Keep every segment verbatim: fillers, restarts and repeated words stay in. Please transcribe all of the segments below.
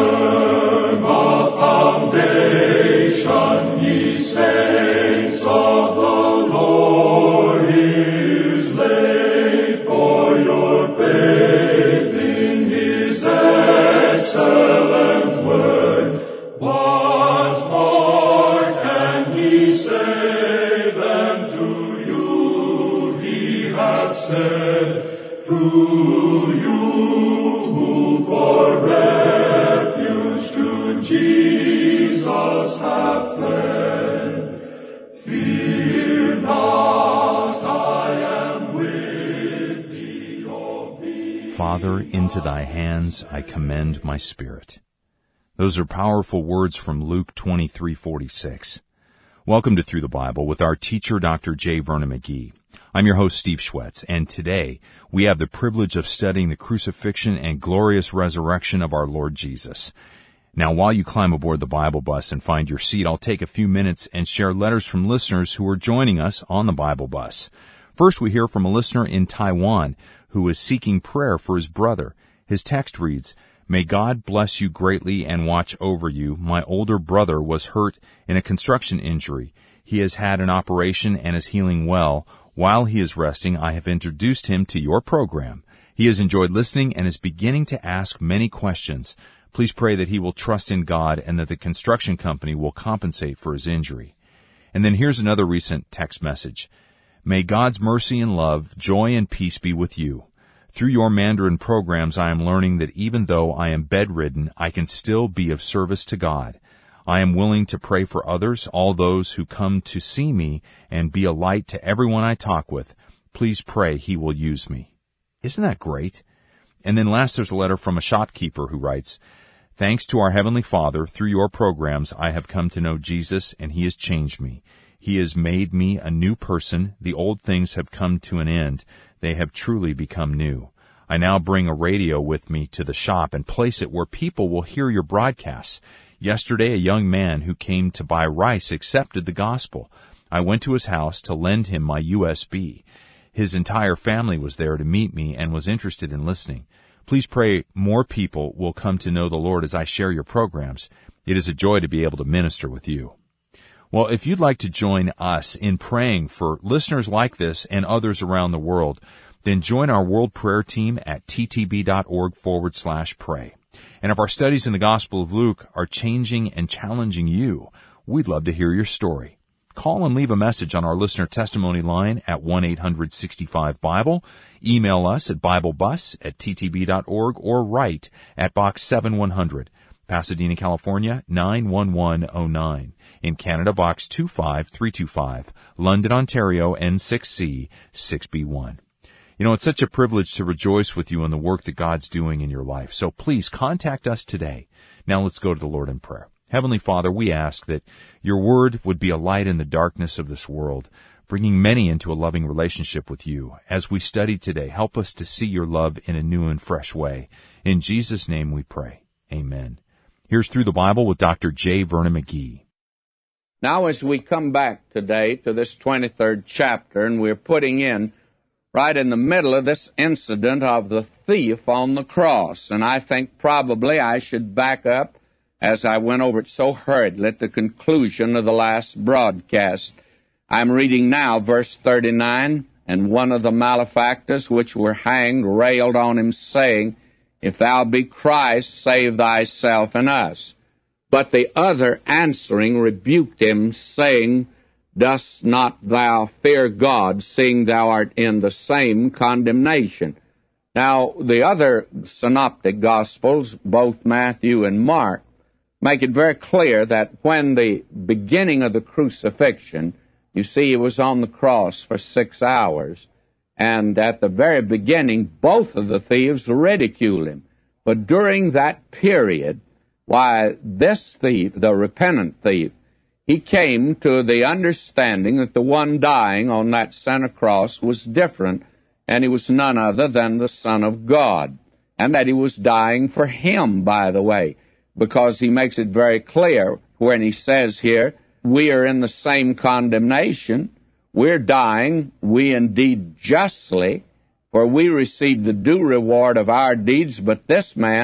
firm a foundation, ye saints of the Lord is laid, for your faith in his excellent word. What more can he say than to you he hath said? To you who for refuge to Jesus have fled, fear not, I am with thee, O be. Father, into thy hands I commend my spirit. Those are powerful words from Luke twenty-three forty-six. Welcome to Through the Bible with our teacher, Doctor J. Vernon McGee. I'm your host, Steve Schwetz, and today we have the privilege of studying the crucifixion and glorious resurrection of our Lord Jesus. Now, while you climb aboard the Bible bus and find your seat, I'll take a few minutes and share letters from listeners who are joining us on the Bible bus. First, we hear from a listener in Taiwan who is seeking prayer for his brother. His text reads, "May God bless you greatly and watch over you. My older brother was hurt in a construction injury. He has had an operation and is healing well. While he is resting, I have introduced him to your program. He has enjoyed listening and is beginning to ask many questions. Please pray that he will trust in God and that the construction company will compensate for his injury." And then here's another recent text message. "May God's mercy and love, joy and peace be with you. Through your Mandarin programs, I am learning that even though I am bedridden, I can still be of service to God. I am willing to pray for others, all those who come to see me, and be a light to everyone I talk with. Please pray he will use me." Isn't that great? And then last, there's a letter from a shopkeeper who writes, "Thanks to our Heavenly Father, through your programs, I have come to know Jesus, and he has changed me. He has made me a new person. The old things have come to an end. They have truly become new. I now bring a radio with me to the shop and place it where people will hear your broadcasts. Yesterday, a young man who came to buy rice accepted the gospel. I went to his house to lend him my U S B. His entire family was there to meet me and was interested in listening. Please pray more people will come to know the Lord as I share your programs. It is a joy to be able to minister with you." Well, if you'd like to join us in praying for listeners like this and others around the world, then join our World Prayer Team at ttb.org forward slash pray. And if our studies in the Gospel of Luke are changing and challenging you, we'd love to hear your story. Call and leave a message on our listener testimony line at one eight hundred sixty-five Bible. Email us at biblebus at ttb.org or write at Box seven one hundred, Pasadena, California, nine one one oh nine. In Canada, Box two five three two five. London, Ontario, N six C six B one. You know, it's such a privilege to rejoice with you in the work that God's doing in your life. So please contact us today. Now let's go to the Lord in prayer. Heavenly Father, we ask that your word would be a light in the darkness of this world, bringing many into a loving relationship with you. As we study today, help us to see your love in a new and fresh way. In Jesus' name we pray. Amen. Here's Through the Bible with Doctor J. Vernon McGee. Now as we come back today to this twenty-third chapter, and we're putting in right in the middle of this incident of the thief on the cross. And I think probably I should back up as I went over it so hurriedly at the conclusion of the last broadcast. I'm reading now verse thirty-nine, "And one of the malefactors which were hanged railed on him, saying, If thou be Christ, save thyself and us. But the other answering rebuked him, saying, Dost not thou fear God, seeing thou art in the same condemnation?" Now, the other synoptic Gospels, both Matthew and Mark, make it very clear that when the beginning of the crucifixion, you see he was on the cross for six hours, and at the very beginning, both of the thieves ridiculed him. But during that period, why, this thief, the repentant thief, he came to the understanding that the one dying on that center cross was different, and he was none other than the Son of God, and that he was dying for him, by the way, because he makes it very clear when he says here, we are in the same condemnation, we're dying, we indeed justly, for we receive the due reward of our deeds, but this man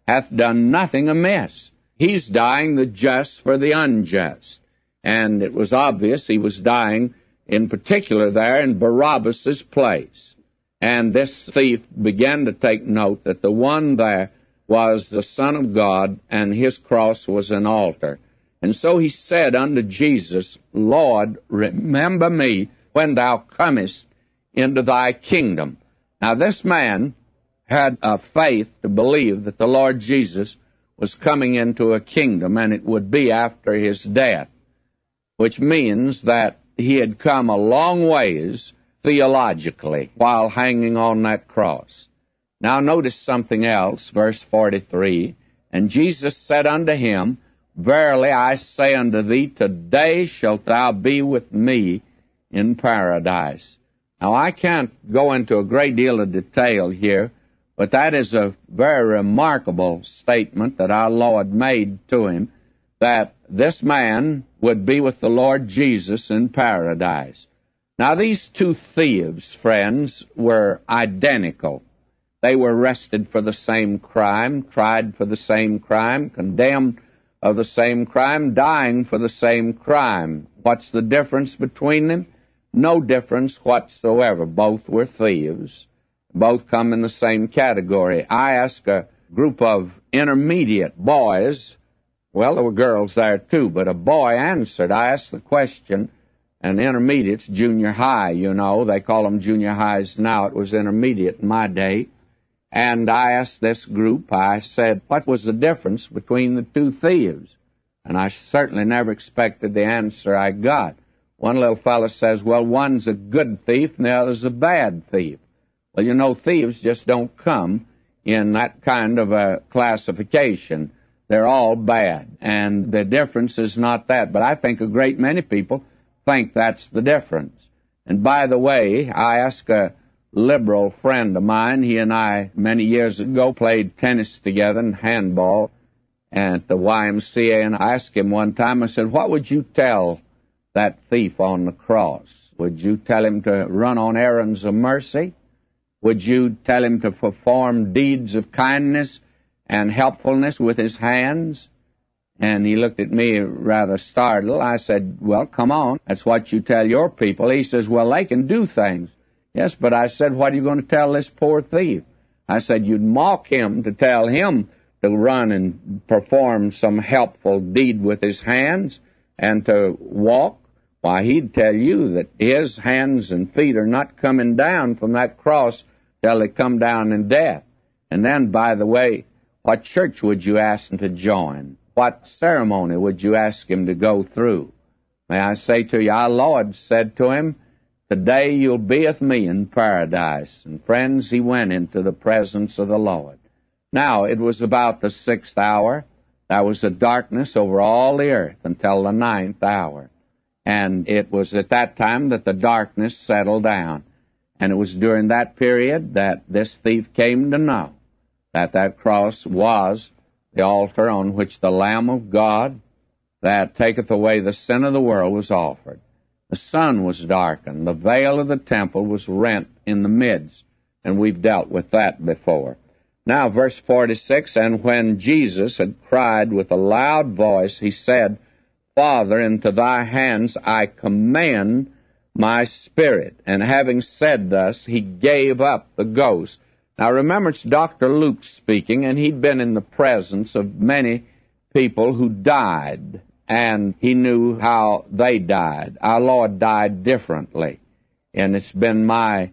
hath done nothing amiss. He's dying the just for the unjust. And it was obvious he was dying in particular there in Barabbas' place. And this thief began to take note that the one there was the Son of God, and his cross was an altar. And so he said unto Jesus, Lord, remember me when thou comest into thy kingdom. Now this man had a faith to believe that the Lord Jesus was coming into a kingdom, and it would be after his death, which means that he had come a long ways theologically while hanging on that cross. Now notice something else, verse forty-three. And Jesus said unto him, Verily I say unto thee, today shalt thou be with me in paradise. Now I can't go into a great deal of detail here, but that is a very remarkable statement that our Lord made to him, that this man would be with the Lord Jesus in paradise. Now these two thieves, friends, were identical. They were arrested for the same crime, tried for the same crime, condemned of the same crime, dying for the same crime. What's the difference between them? No difference whatsoever. Both were thieves. Both come in the same category. I asked a group of intermediate boys, well, there were girls there too, but a boy answered. I asked the question, and intermediates, junior high, you know, they call them junior highs now. It was intermediate in my day. And I asked this group, I said, what was the difference between the two thieves? And I certainly never expected the answer I got. One little fellow says, well, one's a good thief and the other's a bad thief. Well, you know, thieves just don't come in that kind of a classification. They're all bad, and the difference is not that. But I think a great many people think that's the difference. And by the way, I asked a liberal friend of mine, he and I many years ago played tennis together and handball at the Y M C A, and I asked him one time, I said, what would you tell that thief on the cross? Would you tell him to run on errands of mercy? Would you tell him to perform deeds of kindness and helpfulness with his hands? And he looked at me rather startled. I said, well, come on, that's what you tell your people. He says, well, they can do things. Yes, but I said, what are you going to tell this poor thief? I said, you'd mock him to tell him to run and perform some helpful deed with his hands and to walk. Why, he'd tell you that his hands and feet are not coming down from that cross till they come down in death. And then, by the way, what church would you ask him to join? What ceremony would you ask him to go through? May I say to you, our Lord said to him, today you'll be with me in paradise. And friends, he went into the presence of the Lord. Now, it was about the sixth hour. There was a darkness over all the earth until the ninth hour. And it was at that time that the darkness settled down. And it was during that period that this thief came to know that that cross was the altar on which the Lamb of God that taketh away the sin of the world was offered. The sun was darkened. The veil of the temple was rent in the midst. And we've dealt with that before. Now, verse forty-six, and when Jesus had cried with a loud voice, he said, Father, into thy hands I commend my spirit. And having said thus, he gave up the ghost. Now, remember, it's Doctor Luke speaking, and he'd been in the presence of many people who died, and he knew how they died. Our Lord died differently, and it's been my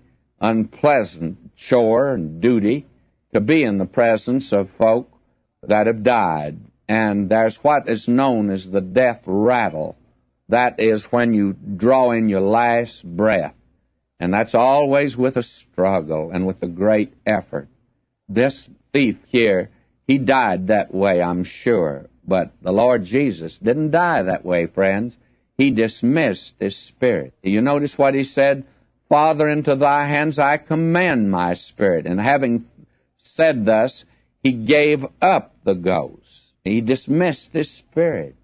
unpleasant chore and duty to be in the presence of folk that have died. And there's what is known as the death rattle. That is when you draw in your last breath. And that's always with a struggle and with a great effort. This thief here, he died that way, I'm sure. But the Lord Jesus didn't die that way, friends. He dismissed his spirit. You notice what he said? Father, into thy hands I commend my spirit. And having said thus, he gave up the ghost. He dismissed his spirit.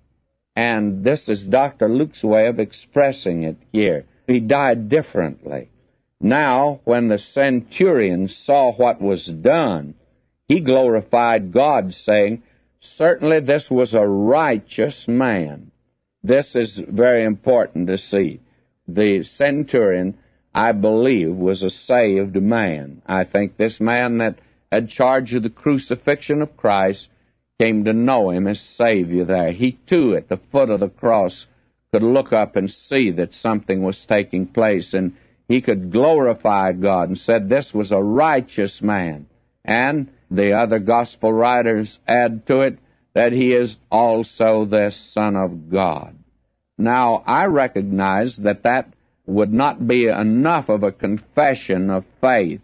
And this is Doctor Luke's way of expressing it here. He died differently. Now, when the centurion saw what was done, he glorified God, saying, certainly this was a righteous man. This is very important to see. The centurion, I believe, was a saved man. I think this man that had charge of the crucifixion of Christ came to know him as Savior there. He, too, at the foot of the cross, could look up and see that something was taking place, and he could glorify God and said this was a righteous man. And the other gospel writers add to it that he is also the Son of God. Now, I recognize that that would not be enough of a confession of faith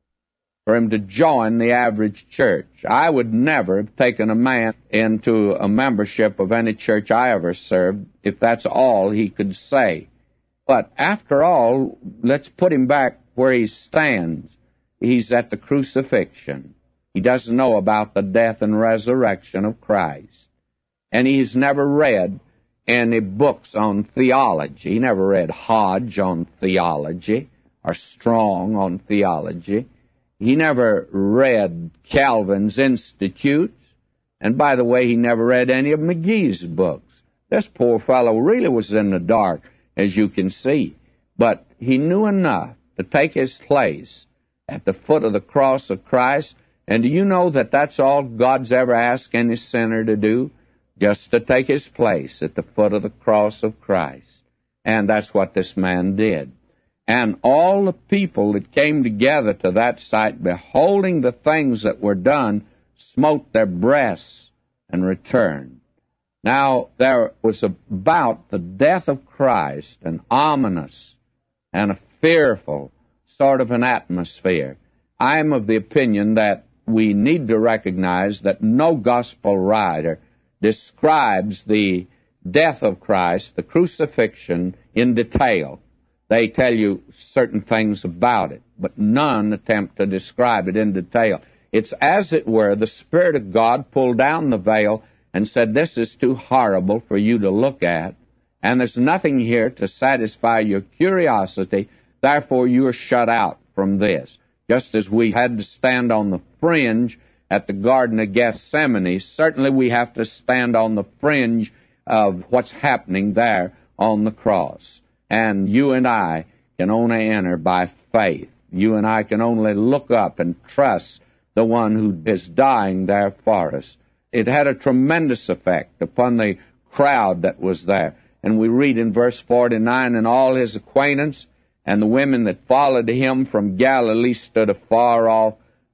for him to join the average church. I would never have taken a man into a membership of any church I ever served if that's all he could say. But after all, let's put him back where he stands. He's at the crucifixion. He doesn't know about the death and resurrection of Christ. And he's never read any books on theology. He never read Hodge on theology or Strong on theology. He never read Calvin's Institutes. And by the way, he never read any of McGee's books. This poor fellow really was in the dark, as you can see. But he knew enough to take his place at the foot of the cross of Christ. And do you know that that's all God's ever asked any sinner to do? Just to take his place at the foot of the cross of Christ. And that's what this man did. And all the people that came together to that sight, beholding the things that were done, smote their breasts and returned. Now, there was about the death of Christ an ominous and a fearful sort of an atmosphere. I am of the opinion that we need to recognize that no gospel writer describes the death of Christ, the crucifixion, in detail. They tell you certain things about it, but none attempt to describe it in detail. It's as it were, the Spirit of God pulled down the veil and said, this is too horrible for you to look at, and there's nothing here to satisfy your curiosity, therefore you are shut out from this. Just as we had to stand on the fringe at the Garden of Gethsemane, certainly we have to stand on the fringe of what's happening there on the cross. And you and I can only enter by faith. You and I can only look up and trust the one who is dying there for us. It had a tremendous effect upon the crowd that was there. And we read in verse forty-nine, and all his acquaintance and the women that followed him from Galilee stood afar off,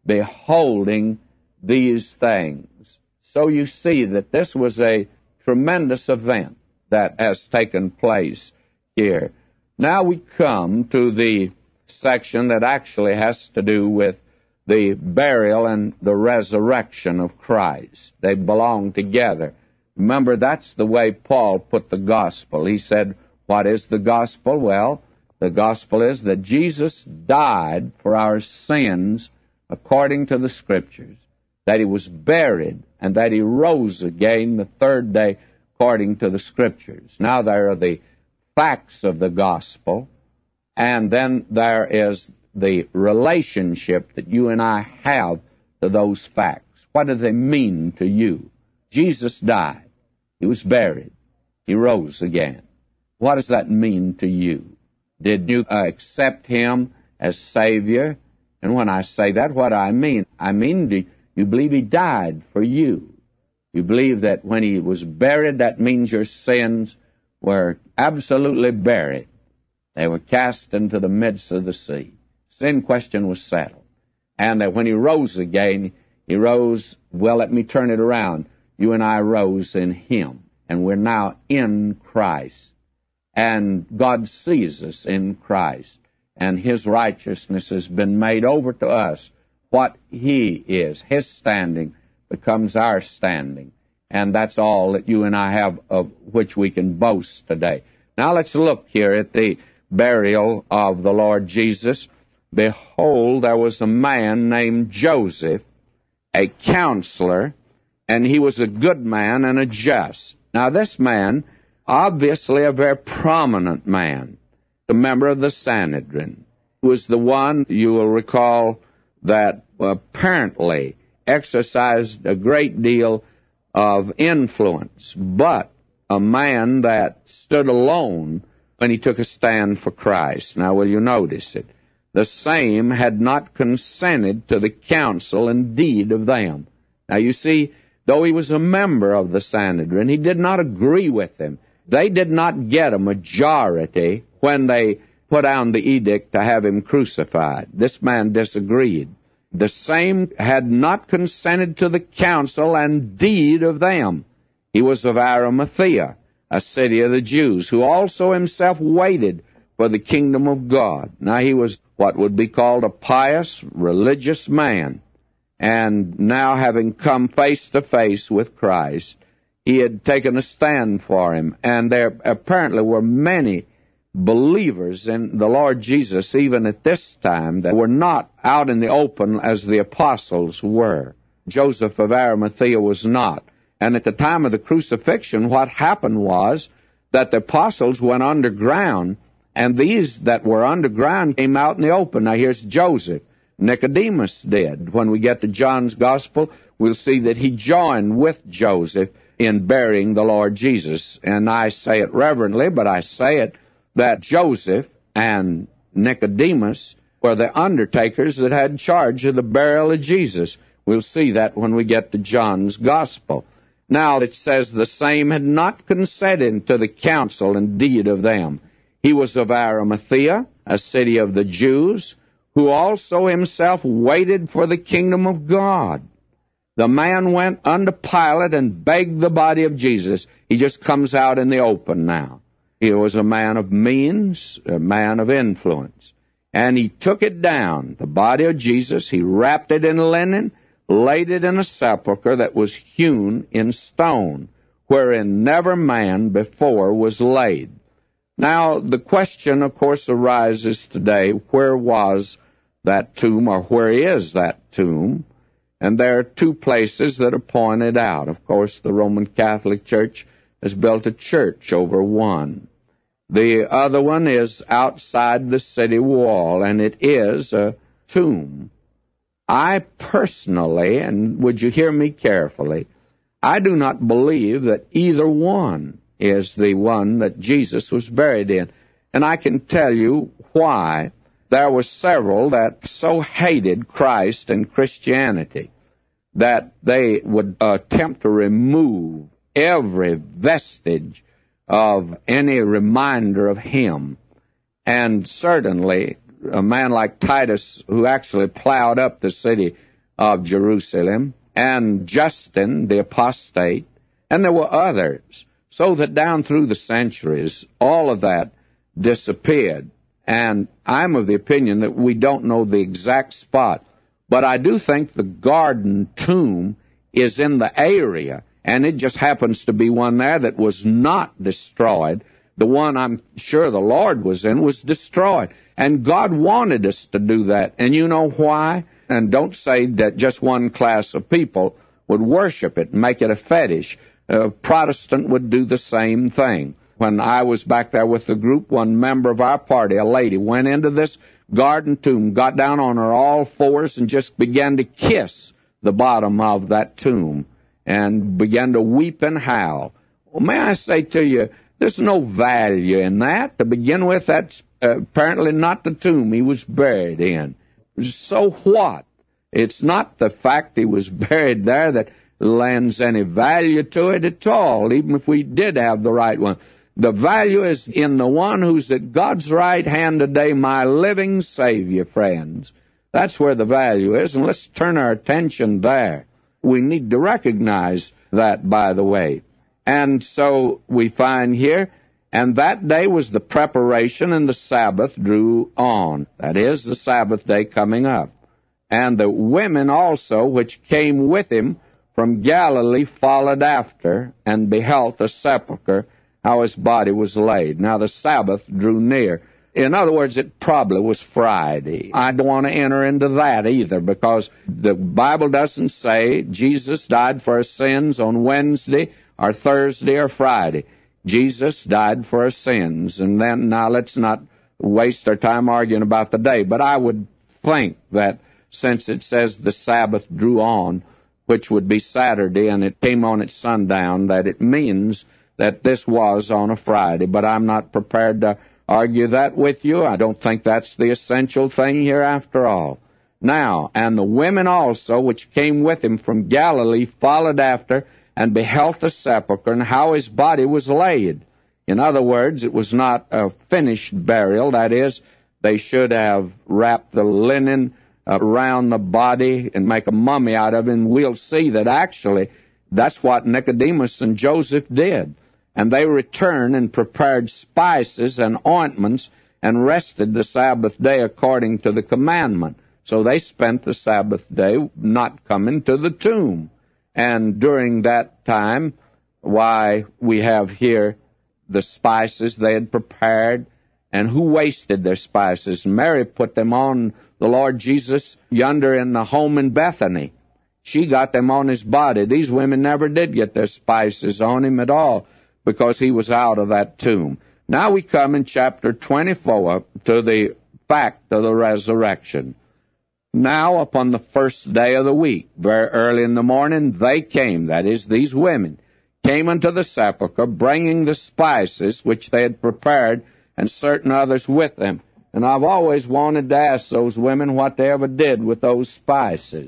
beholding these things. So you see that this was a tremendous event that has taken place here. Now we come to the section that actually has to do with the burial and the resurrection of Christ. They belong together. Remember, that's the way Paul put the gospel. He said, what is the gospel? Well, the gospel is that Jesus died for our sins according to the Scriptures, that he was buried, and that he rose again the third day according to the Scriptures. Now there are the facts of the gospel, and then there is the relationship that you and I have to those facts. What do they mean to you? Jesus died. He was buried. He rose again. What does that mean to you? Did you uh, accept him as Savior? And when I say that, what do I mean? I mean, do you believe he died for you? You believe that when he was buried, that means your sins were absolutely buried. They were cast into the midst of the sea. Sin question was settled. And that when he rose again, he rose, well, let me turn it around. You and I rose in him, and we're now in Christ. And God sees us in Christ, and his righteousness has been made over to us. What he is, his standing, becomes our standing. And that's all that you and I have of which we can boast today. Now let's look here at the burial of the Lord Jesus. Behold, there was a man named Joseph, a counselor, and he was a good man and a just. Now this man, obviously a very prominent man, a member of the Sanhedrin, was the one, you will recall, that apparently exercised a great deal of influence, but a man that stood alone when he took a stand for Christ. Now, will you notice it? The same had not consented to the counsel and deed of them. Now, you see, though he was a member of the Sanhedrin, he did not agree with them. They did not get a majority when they put down the edict to have him crucified. This man disagreed. The same had not consented to the counsel and deed of them. He was of Arimathea, a city of the Jews, who also himself waited for the kingdom of God. Now, he was what would be called a pious, religious man. And now, having come face to face with Christ, he had taken a stand for him. And there apparently were many believers in the Lord Jesus, even at this time, that were not out in the open as the apostles were. Joseph of Arimathea was not. And at the time of the crucifixion, what happened was that the apostles went underground, and these that were underground came out in the open. Now, here's Joseph. Nicodemus did. When we get to John's Gospel, we'll see that he joined with Joseph in burying the Lord Jesus. And I say it reverently, but I say it that Joseph and Nicodemus were the undertakers that had charge of the burial of Jesus. We'll see that when we get to John's Gospel. Now, it says the same had not consented to the counsel and deed of them. He was of Arimathea, a city of the Jews, who also himself waited for the kingdom of God. The man went unto Pilate and begged the body of Jesus. He just comes out in the open now. He was a man of means, a man of influence. And he took it down, the body of Jesus. He wrapped it in linen, laid it in a sepulchre that was hewn in stone, wherein never man before was laid. Now, the question, of course, arises today, where was that tomb, or where is that tomb? And there are two places that are pointed out. Of course, the Roman Catholic Church has built a church over one. The other one is outside the city wall, and it is a tomb. I personally, and would you hear me carefully, I do not believe that either one is the one that Jesus was buried in. And I can tell you why. There were several that so hated Christ and Christianity that they would attempt to remove every vestige of any reminder of him. And certainly a man like Titus, who actually plowed up the city of Jerusalem, and Justin, the apostate, and there were others, so that down through the centuries, all of that disappeared. And I'm of the opinion that we don't know the exact spot, but I do think the Garden Tomb is in the area, and it just happens to be one there that was not destroyed. The one I'm sure the Lord was in was destroyed. And God wanted us to do that. And you know why? And don't say that just one class of people would worship it and make it a fetish. A Protestant would do the same thing. When I was back there with the group, one member of our party, a lady, went into this garden tomb, got down on her all fours, and just began to kiss the bottom of that tomb and began to weep and howl. Well, may I say to you, there's no value in that. To begin with, that's uh, apparently not the tomb he was buried in. So what? It's not the fact he was buried there that lends any value to it at all, even if we did have the right one. The value is in the one who's at God's right hand today, my living Savior, friends. That's where the value is, and let's turn our attention there. We need to recognize that, by the way. And so we find here, and that day was the preparation, and the Sabbath drew on. That is, the Sabbath day coming up. And the women also, which came with him from Galilee, followed after, and beheld the sepulchre, how his body was laid. Now the Sabbath drew near. In other words, it probably was Friday. I don't want to enter into that either, because the Bible doesn't say Jesus died for our sins on Wednesday or Thursday or Friday. Jesus died for our sins. And then, now let's not waste our time arguing about the day, but I would think that since it says the Sabbath drew on, which would be Saturday, and it came on at sundown, that it means that this was on a Friday. But I'm not prepared to argue that with you. I don't think that's the essential thing here after all. Now, and the women also, which came with him from Galilee, followed after, and beheld the sepulchre, and how his body was laid. In other words, it was not a finished burial. That is, they should have wrapped the linen around the body and make a mummy out of it, and we'll see that actually that's what Nicodemus and Joseph did. And they returned and prepared spices and ointments and rested the Sabbath day according to the commandment. So they spent the Sabbath day not coming to the tomb. And during that time, why, we have here the spices they had prepared. And who wasted their spices? Mary put them on the Lord Jesus yonder in the home in Bethany. She got them on his body. These women never did get their spices on him at all, because he was out of that tomb. Now we come in chapter twenty-four to the fact of the resurrection. Now upon the first day of the week, very early in the morning, they came, that is, these women, came unto the sepulchre, bringing the spices which they had prepared, and certain others with them. And I've always wanted to ask those women what they ever did with those spices.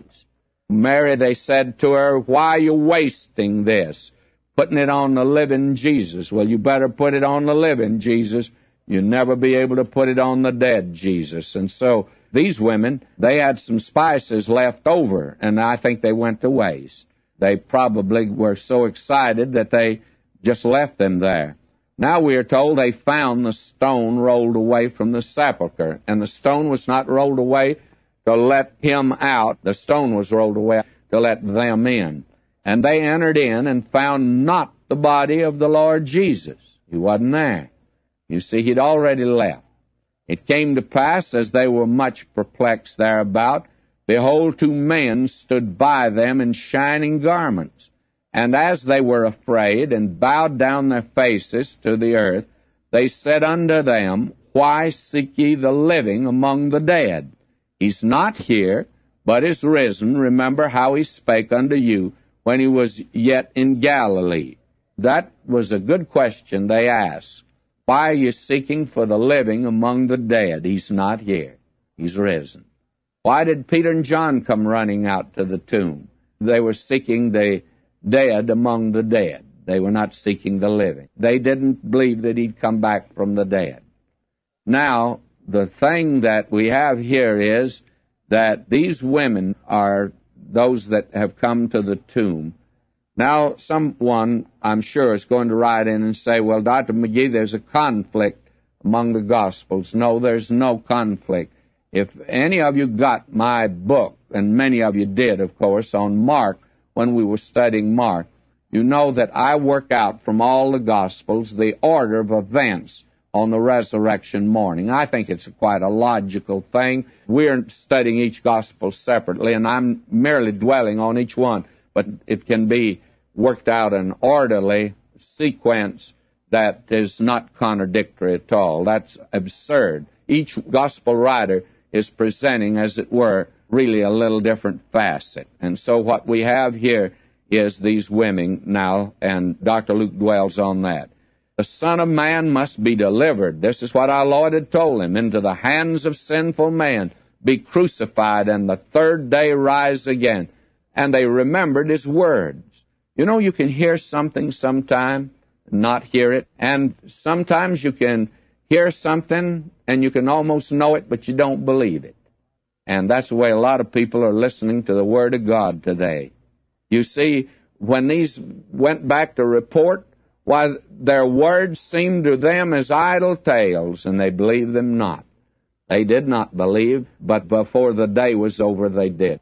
Mary, they said to her, why are you wasting this? Putting it on the living Jesus. Well, you better put it on the living Jesus. You'll never be able to put it on the dead Jesus. And so these women, they had some spices left over, and I think they went to waste. They probably were so excited that they just left them there. Now we are told they found the stone rolled away from the sepulchre, and the stone was not rolled away to let him out. The stone was rolled away to let them in. And they entered in and found not the body of the Lord Jesus. He wasn't there. You see, he'd already left. It came to pass, as they were much perplexed thereabout, behold, two men stood by them in shining garments. And as they were afraid, and bowed down their faces to the earth, they said unto them, why seek ye the living among the dead? He's not here, but is risen. Remember how he spake unto you when he was yet in Galilee. That was a good question they asked. Why are you seeking for the living among the dead? He's not here. He's risen. Why did Peter and John come running out to the tomb? They were seeking the dead among the dead. They were not seeking the living. They didn't believe that he'd come back from the dead. Now, the thing that we have here is that these women are those that have come to the tomb. Now, someone, I'm sure, is going to write in and say, well, Doctor McGee, there's a conflict among the Gospels. No, there's no conflict. If any of you got my book, and many of you did, of course, on Mark, when we were studying Mark, you know that I work out from all the Gospels the order of events on the resurrection morning. I think it's quite a logical thing. We're studying each Gospel separately, and I'm merely dwelling on each one. But it can be worked out an orderly sequence that is not contradictory at all. That's absurd. Each gospel writer is presenting, as it were, really a little different facet. And so what we have here is these women now, and Doctor Luke dwells on that. The Son of Man must be delivered. This is what our Lord had told him. Into the hands of sinful man, be crucified, and the third day rise again. And they remembered his words. You know, you can hear something sometime, not hear it, and sometimes you can hear something and you can almost know it, but you don't believe it. And that's the way a lot of people are listening to the Word of God today. You see, when these went back to report, why, their words seemed to them as idle tales, and they believed them not. They did not believe, but before the day was over, they did.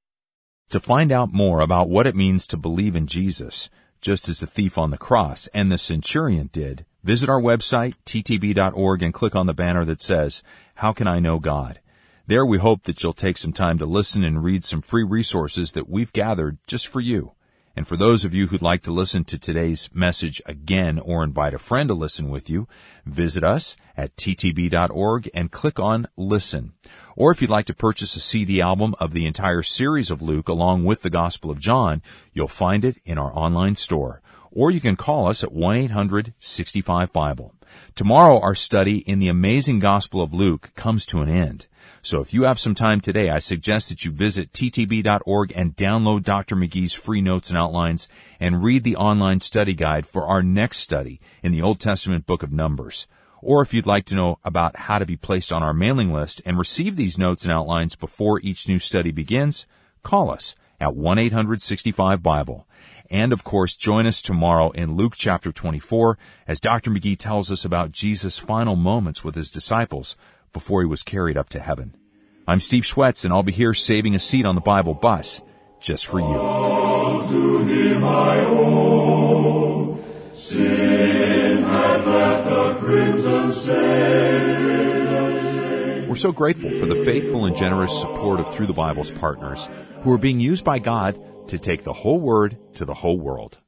To find out more about what it means to believe in Jesus, just as the thief on the cross and the centurion did, visit our website, t t b dot org, and click on the banner that says, How Can I Know God? There we hope that you'll take some time to listen and read some free resources that we've gathered just for you. And for those of you who'd like to listen to today's message again or invite a friend to listen with you, visit us at t t b dot org and click on Listen. Or if you'd like to purchase a C D album of the entire series of Luke along with the Gospel of John, you'll find it in our online store. Or you can call us at one eight hundred sixty-five Bible. Tomorrow our study in the amazing Gospel of Luke comes to an end. So if you have some time today, I suggest that you visit t t b dot org and download Doctor McGee's free notes and outlines and read the online study guide for our next study in the Old Testament book of Numbers. Or if you'd like to know about how to be placed on our mailing list and receive these notes and outlines before each new study begins, call us at one eight hundred sixty-five Bible. And, of course, join us tomorrow in Luke chapter twenty-four as Doctor McGee tells us about Jesus' final moments with his disciples before he was carried up to heaven. I'm Steve Schwetz, and I'll be here saving a seat on the Bible bus just for you. All to him I owe. Sin had left a crimson stain. We're so grateful for the faithful and generous support of Through the Bible's partners who are being used by God to take the whole Word to the whole world.